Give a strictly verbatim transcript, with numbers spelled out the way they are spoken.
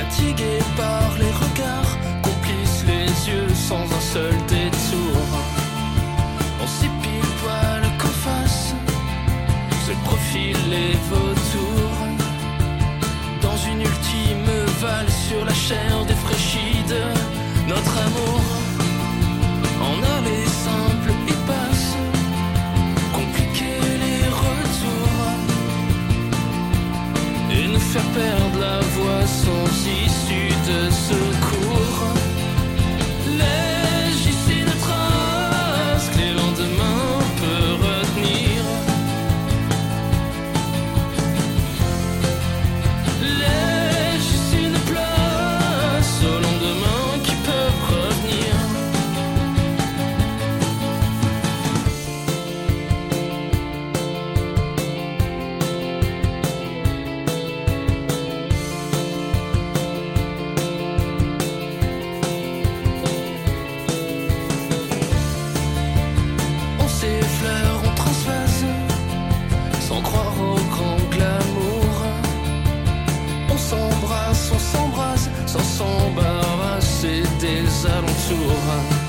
fatigué par les regards, complices les yeux sans un seul détour. On sait pile poil qu'en face se profilent les vautours. Dans une ultime valse sur la chair défraîchie de notre amour. En aller simple et passe, compliquer les retours et nous faire perdre la voie sans issue de secours. Laisse ici une trace que les lendemains peuvent retenir. Laisse ici une place aux lendemains qui peuvent revenir. On s'effleure, on transvase, sans croire au grand glamour. On s'embrasse, on s'embrasse, sans s'embarrasser des alentours.